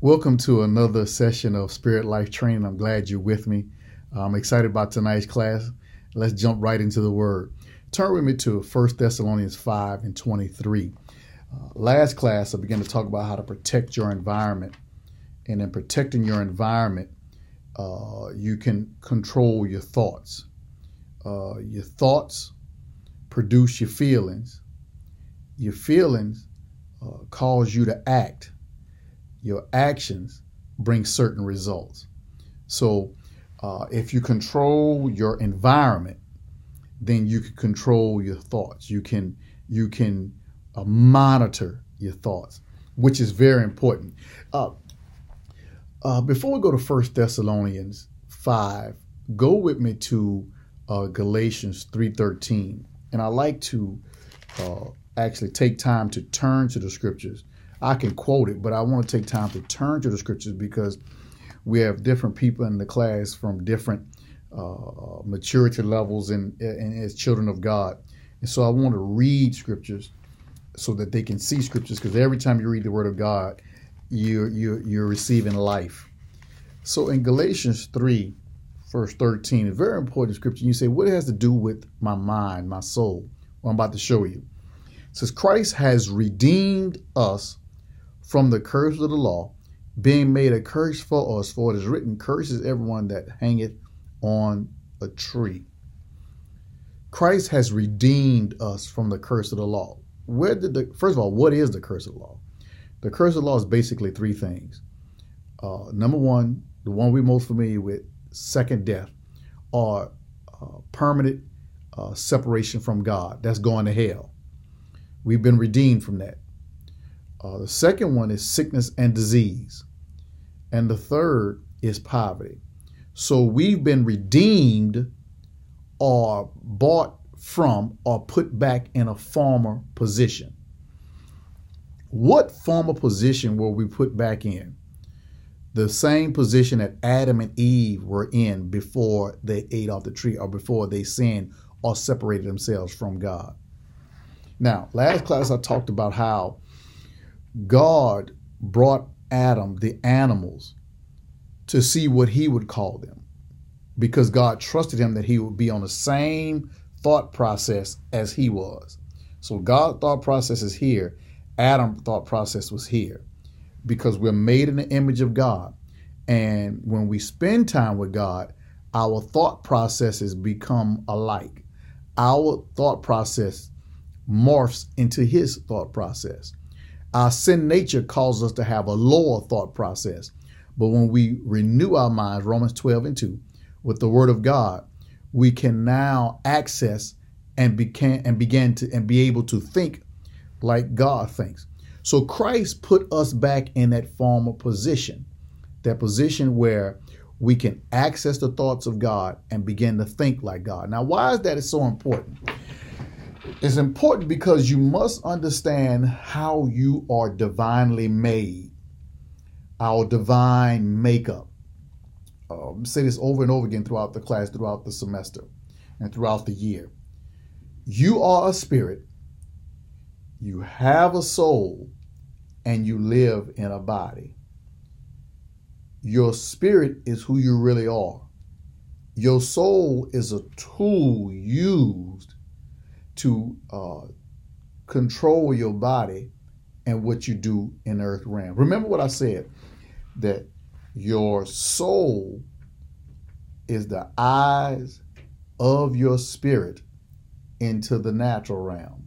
Welcome to another session of Spirit Life Training. I'm glad you're with me. I'm excited about tonight's class. Let's jump right into the Word. Turn with me to 1 Thessalonians 5 and 23. Last class, I began to talk about how to protect your environment. And in protecting your environment, you can control your thoughts. Your thoughts produce your feelings. Your feelings cause you to act. Your actions bring certain results. So if you control your environment, then you can control your thoughts. You can monitor your thoughts, which is very important. Before we go to 1 Thessalonians 5, go with me to Galatians 3:13. And I like to actually take time to turn to the scriptures. I can quote it, but I want to take time to turn to the scriptures because we have different people in the class from different maturity levels and as children of God. And so I want to read scriptures so that they can see scriptures, because every time you read the word of God, you're receiving life. So in Galatians 3, verse 13, a very important scripture. You say, what it has to do with my mind, my soul? Well, I'm about to show you. It says, Christ has redeemed us from the curse of the law, being made a curse for us, for it is written, curses everyone that hangeth on a tree. Christ has redeemed us from the curse of the law. First of all, what is the curse of the law? The curse of the law is basically three things. Number one, the one we're most familiar with, second death, or permanent separation from God. That's going to hell. We've been redeemed from that. The second one is sickness and disease. And the third is poverty. So we've been redeemed or bought from or put back in a former position. What former position were we put back in? The same position that Adam and Eve were in before they ate off the tree or before they sinned or separated themselves from God. Now, last class I talked about how God brought Adam the animals to see what he would call them, because God trusted him that he would be on the same thought process as he was. So God's thought process is here. Adam's thought process was here, because we're made in the image of God. And when we spend time with God, our thought processes become alike. Our thought process morphs into his thought process. Our sin nature causes us to have a lower thought process. But when we renew our minds, Romans 12 and 2, with the word of God, we can now access and begin to be able to think like God thinks. So Christ put us back in that former position, that position where we can access the thoughts of God and begin to think like God. Now, why is that so important? It's important because you must understand how you are divinely made, our divine makeup. Say this over and over again throughout the class, throughout the semester, and throughout the year. You are a spirit, you have a soul, and you live in a body. Your spirit is who you really are. Your soul is a tool used to control your body and what you do in the earth realm. Remember what I said, that your soul is the eyes of your spirit into the natural realm.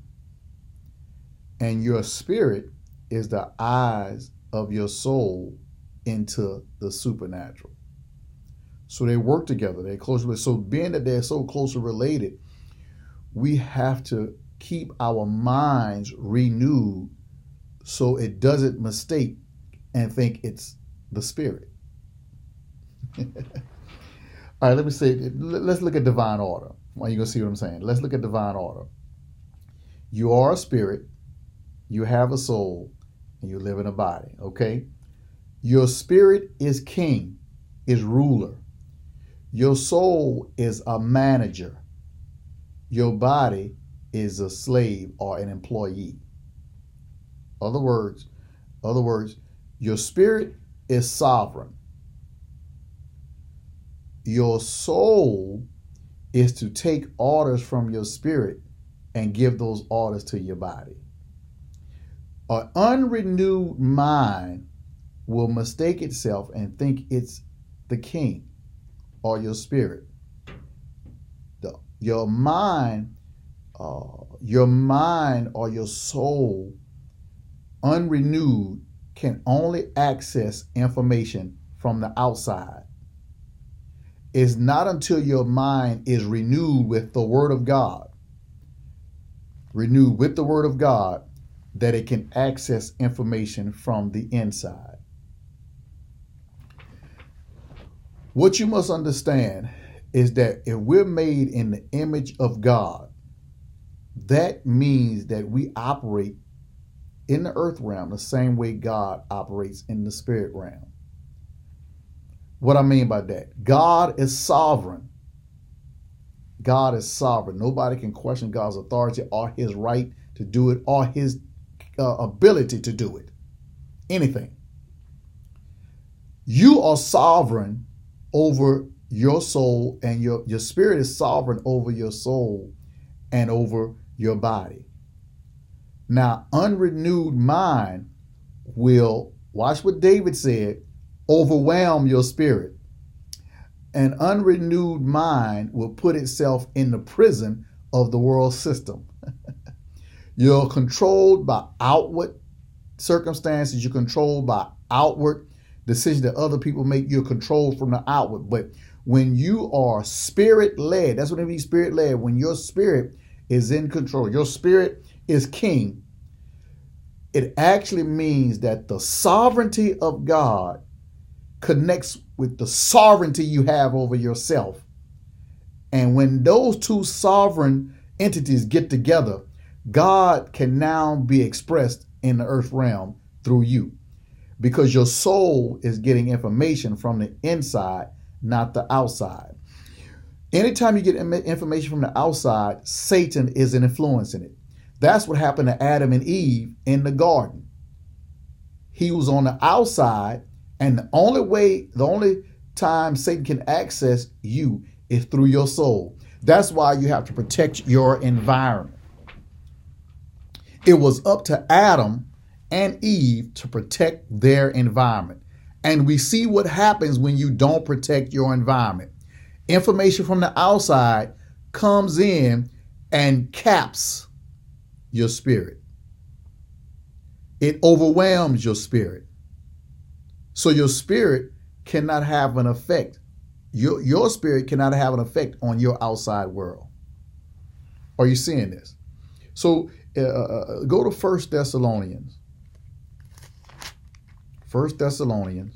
And your spirit is the eyes of your soul into the supernatural. So they work together. They're closely. So being that they're so closely related, we have to keep our minds renewed so it doesn't mistake and think it's the spirit. All right, let's look at divine order. Well, you're going to see what I'm saying. Let's look at divine order. You are a spirit, you have a soul, and you live in a body, okay? Your spirit is king, is ruler. Your soul is a manager. Your body is a slave or an employee. Other words, your spirit is sovereign. Your soul is to take orders from your spirit and give those orders to your body. An unrenewed mind will mistake itself and think it's the king or your spirit. Your mind or your soul, unrenewed, can only access information from the outside. It's not until your mind is renewed with the Word of God, that it can access information from the inside. What you must understand is that if we're made in the image of God, that means that we operate in the earth realm the same way God operates in the spirit realm. What I mean by that, God is sovereign. God is sovereign. Nobody can question God's authority or his right to do it or his ability to do it. Anything. You are sovereign over your soul, and your spirit is sovereign over your soul and over your body. Now, unrenewed mind will, watch what David said, overwhelm your spirit. An unrenewed mind will put itself in the prison of the world system. You're controlled by outward circumstances. You're controlled by outward decisions that other people make. You're controlled from the outward. But when you are spirit-led, that's what it means, spirit-led. When your spirit is in control, your spirit is king, it actually means that the sovereignty of God connects with the sovereignty you have over yourself. And when those two sovereign entities get together, God can now be expressed in the earth realm through you, because your soul is getting information from the inside, not the outside. Anytime you get information from the outside, Satan is influencing it. That's what happened to Adam and Eve in the garden. He was on the outside, and the only time Satan can access you is through your soul. That's why you have to protect your environment. It was up to Adam and Eve to protect their environment. And we see what happens when you don't protect your environment. Information from the outside comes in and caps your spirit. It overwhelms your spirit. So your spirit cannot have an effect. Your spirit cannot have an effect on your outside world. Are you seeing this? So go to 1 Thessalonians. 1 Thessalonians.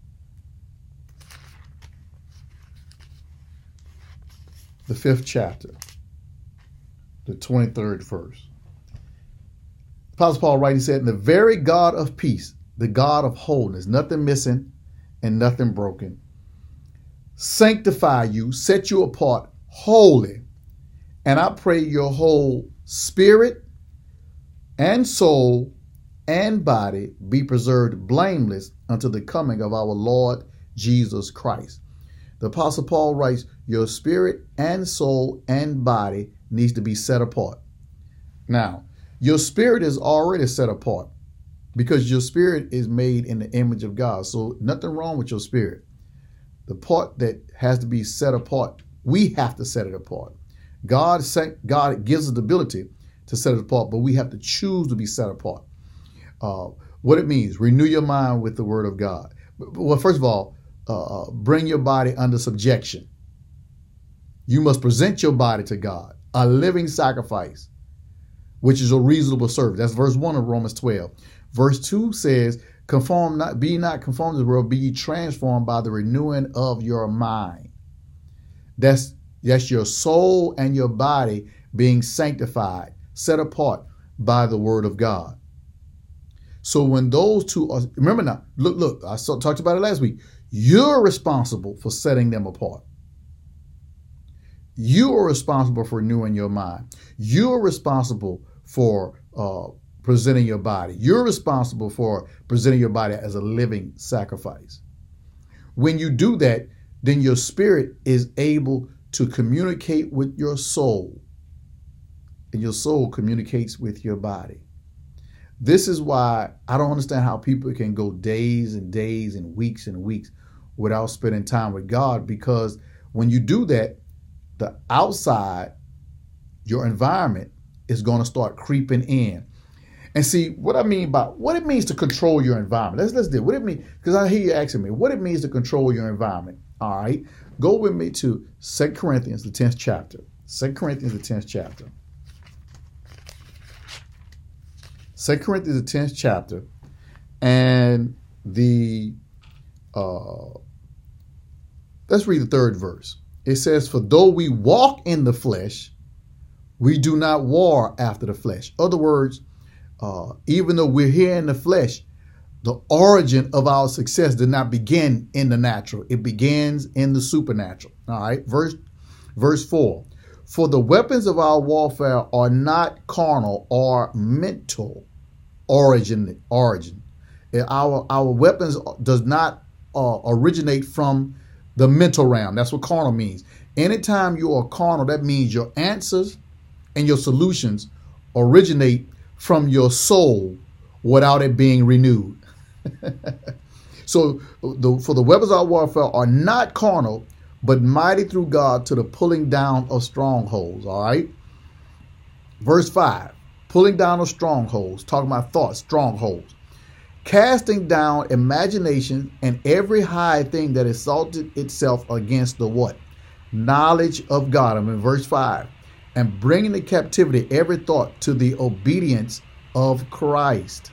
The 5th chapter, the 23rd verse. Apostle Paul writing, he said, "And the very God of peace, the God of wholeness, nothing missing and nothing broken, sanctify you, set you apart wholly. And I pray your whole spirit and soul and body be preserved blameless unto the coming of our Lord Jesus Christ." The Apostle Paul writes, your spirit and soul and body needs to be set apart. Now, your spirit is already set apart because your spirit is made in the image of God. So nothing wrong with your spirit. The part that has to be set apart, we have to set it apart. God gives us the ability to set it apart, but we have to choose to be set apart. What it means, renew your mind with the word of God. Well, first of all, bring your body under subjection. You must present your body to God, a living sacrifice, which is a reasonable service. That's verse 1 of Romans 12. Verse 2 says, be not conformed to the world, be ye transformed by the renewing of your mind. That's your soul and your body being sanctified, set apart by the word of God. So when those two are, remember now, look, I talked about it last week. You're responsible for setting them apart. You are responsible for renewing your mind. You are responsible for presenting your body. You're responsible for presenting your body as a living sacrifice. When you do that, then your spirit is able to communicate with your soul, and your soul communicates with your body. This is why I don't understand how people can go days and days and weeks without spending time with God, because when you do that, the outside, your environment, is going to start creeping in. And see what I mean by what it means to control your environment. Let's do what it means, because I hear you asking me what it means to control your environment. All right, go with me to 2 Corinthians, the 10th chapter. 2 Corinthians, the 10th chapter. 2 Corinthians, the 10th chapter, and let's read the 3rd verse. It says, "For though we walk in the flesh, we do not war after the flesh." Other words, even though we're here in the flesh, the origin of our success did not begin in the natural. It begins in the supernatural. All right, verse 4. "For the weapons of our warfare are not carnal or mental origin. Our weapons does not originate from the mental realm. That's what carnal means. Anytime you are carnal, that means your answers and your solutions originate from your soul without it being renewed. So for the weapons of our warfare are not carnal, but mighty through God to the pulling down of strongholds. All right. Verse 5, pulling down of strongholds, talking about thoughts, strongholds, casting down imagination and every high thing that exalted itself against the what? Knowledge of God. I'm in verse 5. And bringing to captivity every thought to the obedience of Christ.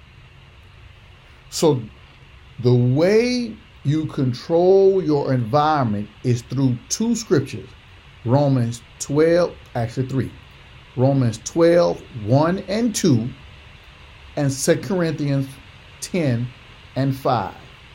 So the way you control your environment is through 2 scriptures. Romans 12, actually 3. Romans 12, 1 and 2, and 2 Corinthians 10 and 5.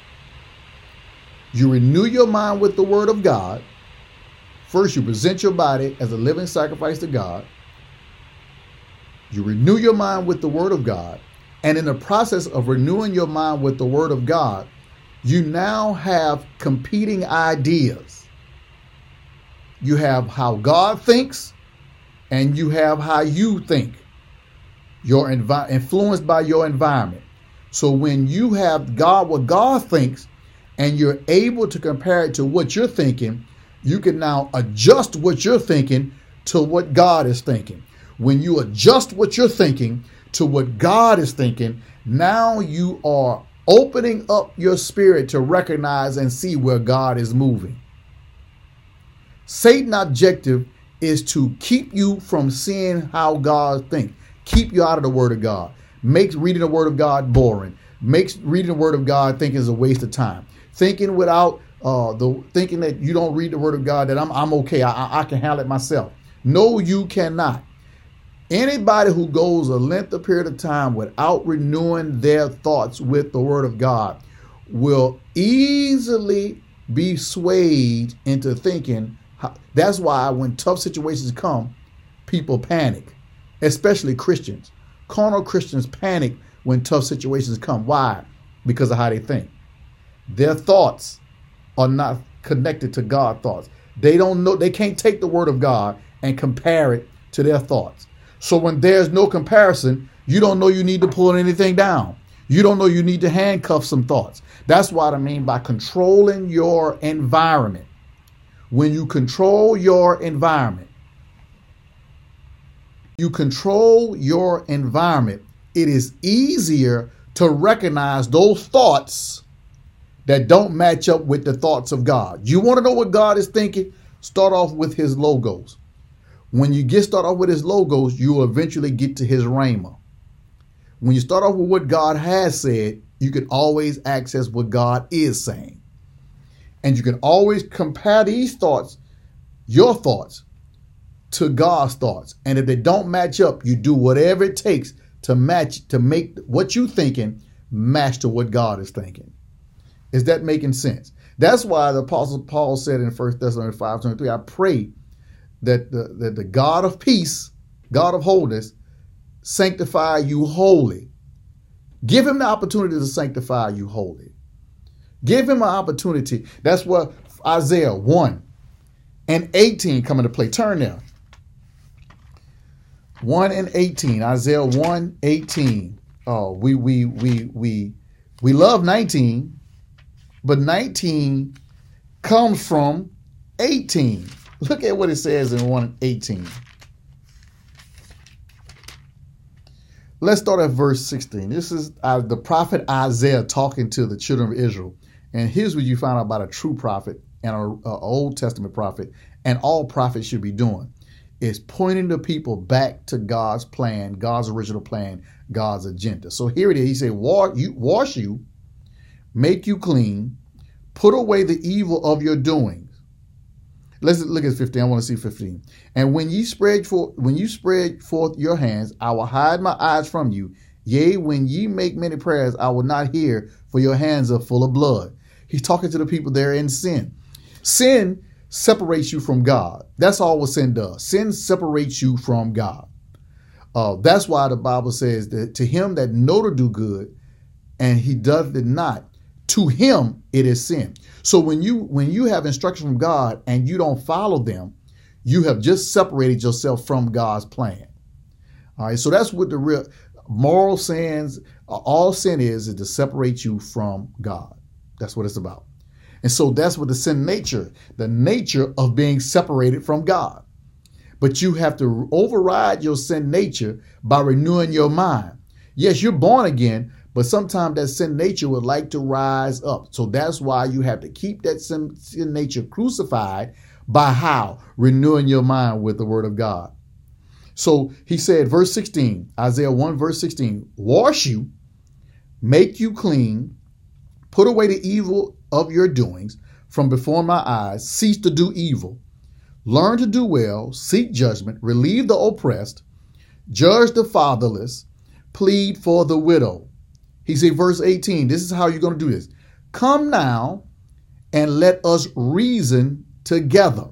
You renew your mind with the word of God. First, you present your body as a living sacrifice to God. You renew your mind with the word of God. And in the process of renewing your mind with the word of God, you now have competing ideas. You have how God thinks, and you have how you think. You're influenced by your environment. So when you have what God thinks, and you're able to compare it to what you're thinking, you can now adjust what you're thinking to what God is thinking. When you adjust what you're thinking to what God is thinking, now you are opening up your spirit to recognize and see where God is moving. Satan's objective is to keep you from seeing how God thinks, keep you out of the word of God, makes reading the word of God boring, makes reading the word of God think is a waste of time, thinking without thinking that you don't read the word of God, that I'm okay, I can handle it myself. No, you cannot. Anybody who goes a length of period of time without renewing their thoughts with the word of God will easily be swayed into thinking. That's why when tough situations come, people panic, especially Christians. Carnal Christians panic when tough situations come. Why? Because of how they think. Their thoughts are not connected to God's thoughts. They don't know, they can't take the word of God and compare it to their thoughts. So when there's no comparison, you don't know you need to pull anything down. You don't know you need to handcuff some thoughts. That's what I mean by controlling your environment. When you control your environment, it is easier to recognize those thoughts that don't match up with the thoughts of God. You want to know what God is thinking? Start off with his logos. When you start off with his logos, you will eventually get to his rhema. When you start off with what God has said, you can always access what God is saying. And you can always compare these thoughts, your thoughts, to God's thoughts. And if they don't match up, you do whatever it takes to make what you're thinking match to what God is thinking. Is that making sense? That's why the Apostle Paul said in 1 Thessalonians 5:23, I pray that the God of peace, God of wholeness, sanctify you wholly. Give him the opportunity to sanctify you wholly. Give him an opportunity. That's what Isaiah 1 and 18 come into play. Turn there. 1 and 18. Isaiah 1, 18. Oh, we love 19, but 19 comes from 18. Look at what it says in 1 and 18. Let's start at verse 16. This is the prophet Isaiah talking to the children of Israel. And here's what you find out about a true prophet and an Old Testament prophet, and all prophets should be doing, is pointing the people back to God's plan, God's original plan, God's agenda. So here it is. He said, wash you, make you clean, put away the evil of your doings. Let's look at 15. I want to see 15. And when you spread forth your hands, I will hide my eyes from you. Yea, when ye make many prayers, I will not hear, for your hands are full of blood. He's talking to the people there in sin. Sin separates you from God. That's all what sin does. Sin separates you from God. That's why the Bible says that to him that know to do good and he doth it not, to him it is sin. So when you have instruction from God and you don't follow them, you have just separated yourself from God's plan. All right, so that's what the real moral sins, all sin is to separate you from God. That's what it's about. And so that's what the sin nature, the nature of being separated from God. But you have to override your sin nature by renewing your mind. Yes, you're born again, but sometimes that sin nature would like to rise up. So that's why you have to keep that sin nature crucified by how? Renewing your mind with the word of God. So he said, verse 16, Isaiah 1, verse 16, wash you, make you clean, put away the evil of your doings from before my eyes, cease to do evil, learn to do well, seek judgment, relieve the oppressed, judge the fatherless, plead for the widow. He said, verse 18, this is how you're going to do this. Come now and let us reason together.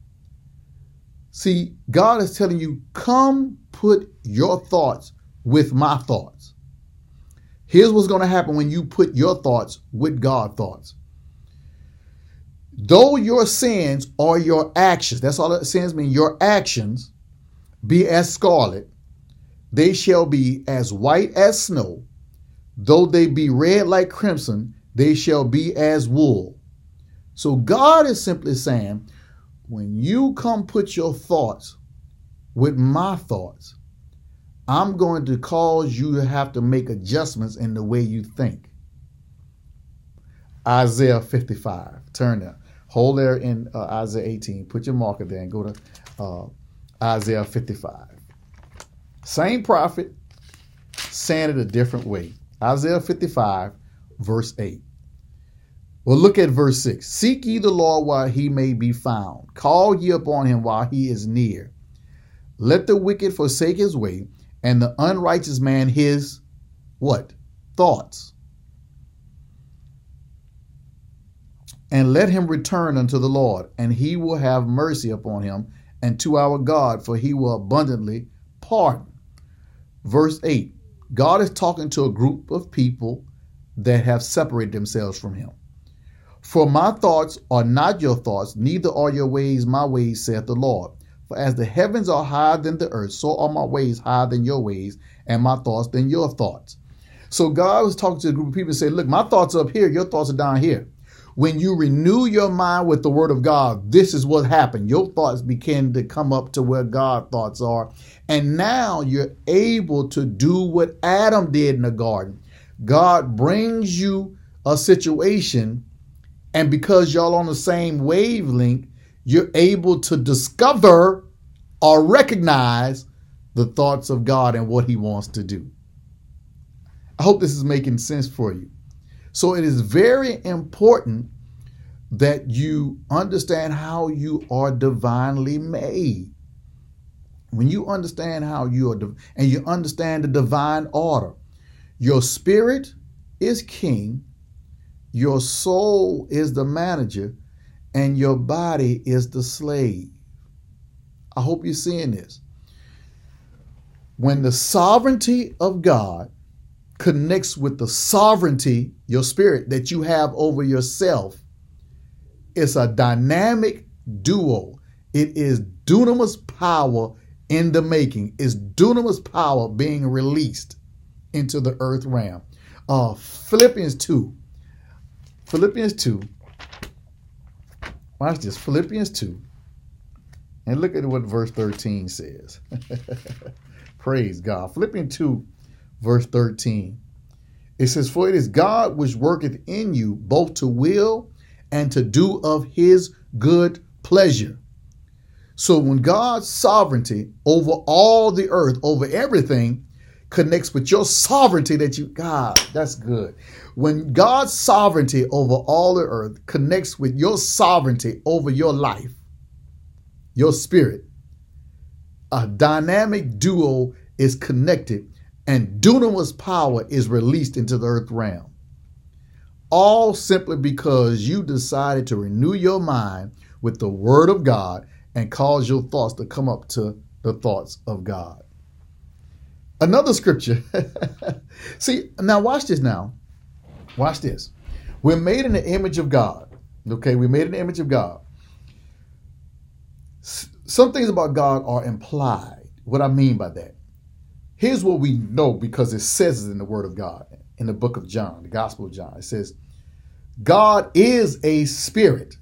See, God is telling you, come put your thoughts with my thoughts. Here's what's going to happen when you put your thoughts with God's thoughts. Though your sins or your actions, that's all that sins mean, your actions be as scarlet, they shall be as white as snow. Though they be red like crimson, they shall be as wool. So God is simply saying, when you come put your thoughts with my thoughts, I'm going to cause you to have to make adjustments in the way you think. Isaiah 55. Turn there. Hold there in Isaiah 18. Put your marker there and go to Isaiah 55. Same prophet, saying it a different way. Isaiah 55, verse 8. Well, look at verse 6. Seek ye the Lord while he may be found. Call ye upon him while he is near. Let the wicked forsake his way, and the unrighteous man his, what? Thoughts. And let him return unto the Lord, and he will have mercy upon him, and to our God, for he will abundantly pardon. Verse 8. God is talking to a group of people that have separated themselves from him. For my thoughts are not your thoughts, neither are your ways my ways, saith the Lord. For as the heavens are higher than the earth, so are my ways higher than your ways, and my thoughts than your thoughts. So God was talking to a group of people and said, look, my thoughts are up here, your thoughts are down here. When you renew your mind with the word of God, this is what happened. Your thoughts begin to come up to where God's thoughts are. And now you're able to do what Adam did in the garden. God brings you a situation, and because y'all on the same wavelength, you're able to discover or recognize the thoughts of God and what he wants to do. I hope this is making sense for you. So it is very important that you understand how you are divinely made. When you understand how you are, and you understand the divine order, your spirit is king, your soul is the manager, and your body is the slave. I hope you're seeing this. When the sovereignty of God connects with the sovereignty, your spirit, that you have over yourself, it's a dynamic duo. It is dunamis power in the making. It's dunamis power being released into the earth realm. Philippians 2. Philippians 2. Watch this. Philippians 2. And look at what verse 13 says. Praise God. Philippians 2, verse 13. It says, for it is God which worketh in you both to will and to do of his good pleasure. So when God's sovereignty over all the earth, over everything, connects with your sovereignty that you, God, that's good. When God's sovereignty over all the earth connects with your sovereignty over your life, your spirit, a dynamic duo is connected and dunamis power is released into the earth realm. All simply because you decided to renew your mind with the word of God and cause your thoughts to come up to the thoughts of God. Another scripture. See, now watch this now. Watch this. We're made in the image of God. Okay, we're made in the image of God. Some things about God are implied. What I mean by that. Here's what we know because it says it in the word of God. In the book of John, the Gospel of John. It says, God is a spirit.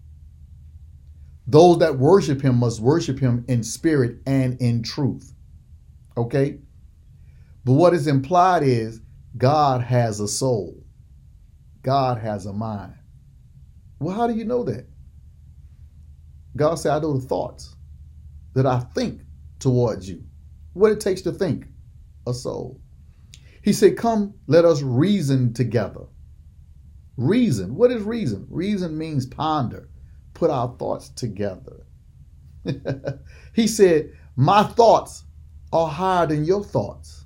Those that worship him must worship him in spirit and in truth. Okay? But what is implied is God has a soul. God has a mind. Well, how do you know that? God said, I know the thoughts that I think towards you. What it takes to think, a soul. He said, come, let us reason together. Reason. What is reason? Reason means ponder. Put our thoughts together. He said, my thoughts are higher than your thoughts.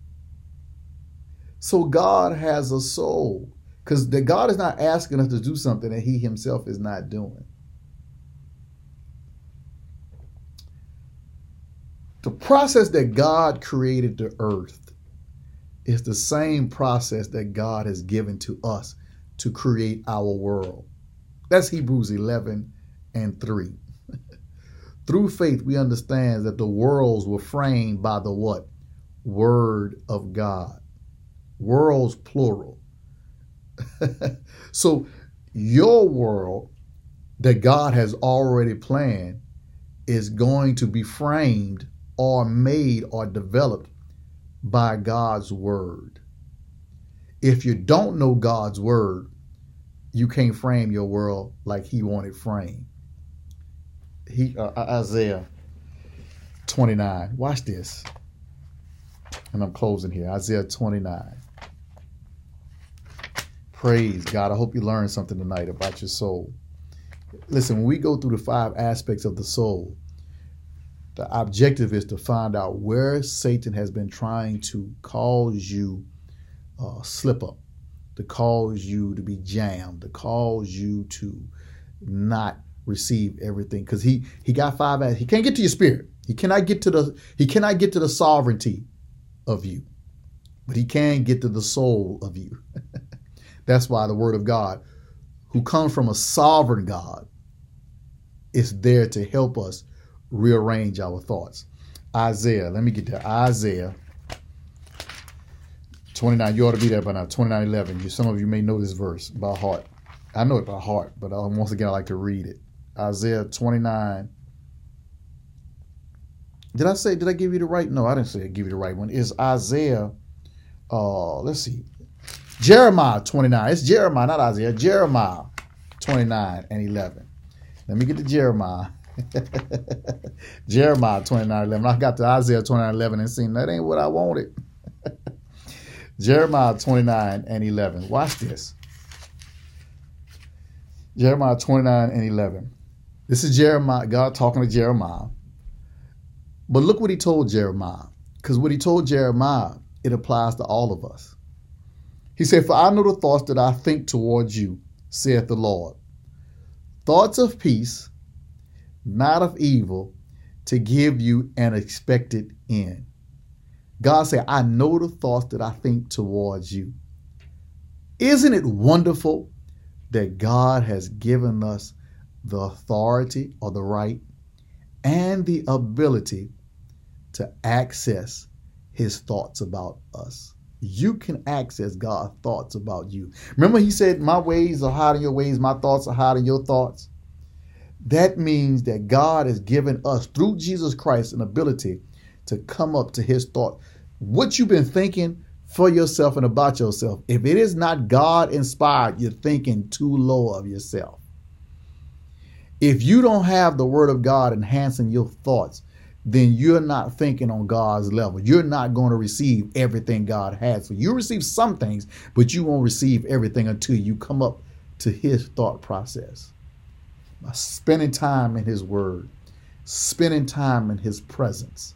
So God has a soul. Because God is not asking us to do something that he himself is not doing. The process that God created the earth is the same process that God has given to us to create our world. That's Hebrews 11 and 3. Through faith, we understand that the worlds were framed by the what? Word of God. Worlds, plural. So your world that God has already planned is going to be framed or made or developed by God's word. If you don't know God's word, you can't frame your world like he wanted framed. Isaiah 29. Watch this. And I'm closing here. Isaiah 29. Praise God. I hope you learned something tonight about your soul. Listen, when we go through the 5 aspects of the soul, the objective is to find out where Satan has been trying to cause you slip up, to cause you to be jammed, to cause you to not receive everything. Because he got 5 aspects. He can't get to your spirit. He cannot get to the sovereignty of you, but he can get to the soul of you. That's why the word of God, who comes from a sovereign God, is there to help us rearrange our thoughts. Isaiah, let me get there. Isaiah 29. You ought to be there by now. 29:11. Some of you may know this verse by heart. I know it by heart, but once again, I like to read it. Isaiah 29. Did I give you the right? No, I didn't say I give you the right one. It's Isaiah, let's see. Jeremiah 29. It's Jeremiah, not Isaiah. Jeremiah 29 and 11. Let me get to Jeremiah. Jeremiah 29:11. I got to Isaiah 29:11 and seen that ain't what I wanted. Jeremiah 29 and 11. Watch this. Jeremiah 29 and 11. This is Jeremiah, God talking to Jeremiah. But look what he told Jeremiah. Because what he told Jeremiah, it applies to all of us. He said, for I know the thoughts that I think towards you, saith the Lord. Thoughts of peace, not of evil, to give you an expected end. God said, I know the thoughts that I think towards you. Isn't it wonderful that God has given us the authority or the right and the ability to access his thoughts about us? You can access God's thoughts about you. Remember, he said, my ways are higher than your ways, my thoughts are higher than your thoughts. That means that God has given us, through Jesus Christ, an ability to come up to his thought. What you've been thinking for yourself and about yourself, if it is not God inspired, you're thinking too low of yourself. If you don't have the word of God enhancing your thoughts, then you're not thinking on God's level. You're not going to receive everything God has for you. You receive some things, but you won't receive everything until you come up to his thought process. By spending time in his word, spending time in his presence,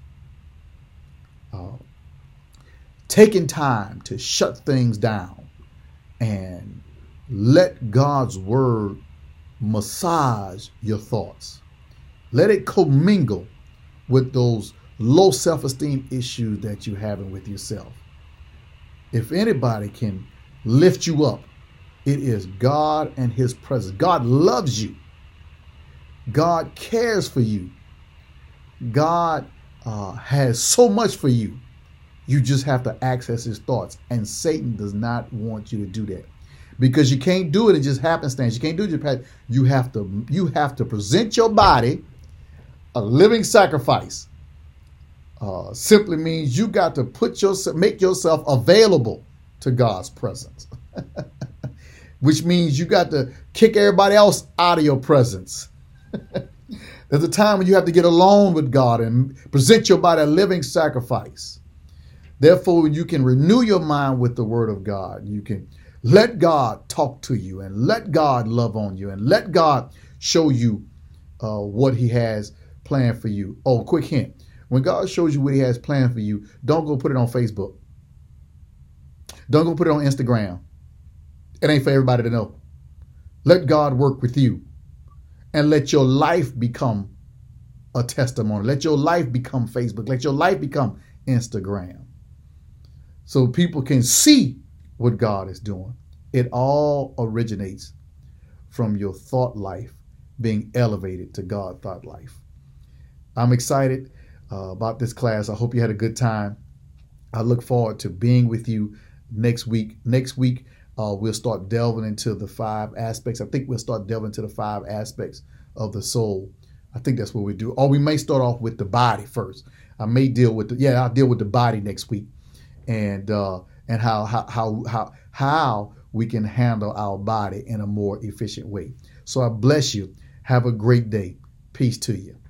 taking time to shut things down and let God's word massage your thoughts. Let it commingle with those low self-esteem issues that you're having with yourself. If anybody can lift you up, it is God and his presence. God loves you. God cares for you. God has so much for you. You just have to access his thoughts. And Satan does not want you to do that, because you can't do it in just happenstance. You can't do it. You have to present your body a living sacrifice. Simply means you got to make yourself available to God's presence, which means you got to kick everybody else out of your presence. There's a time when you have to get alone with God and present your body a living sacrifice. Therefore, you can renew your mind with the word of God. You can let God talk to you and let God love on you and let God show you what he has planned for you. Oh, quick hint. When God shows you what he has planned for you, don't go put it on Facebook. Don't go put it on Instagram. It ain't for everybody to know. Let God work with you and let your life become a testimony. Let your life become Facebook. Let your life become Instagram, so people can see what God is doing. It all originates from your thought life being elevated to God thought life. I'm excited about this class. I hope you had a good time. I look forward to being with you next week. Next week, we'll start delving into the 5 aspects. I think we'll start delving into the 5 aspects of the soul. I think that's what we do. Or we may start off with the body first. I may deal with I'll deal with the body next week, and how we can handle our body in a more efficient way. So I bless you. Have a great day. Peace to you.